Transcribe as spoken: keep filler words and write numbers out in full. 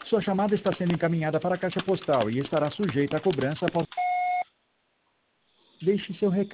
Sua chamada está sendo encaminhada para a caixa postal e estará sujeita a cobrança após... Deixe seu recado.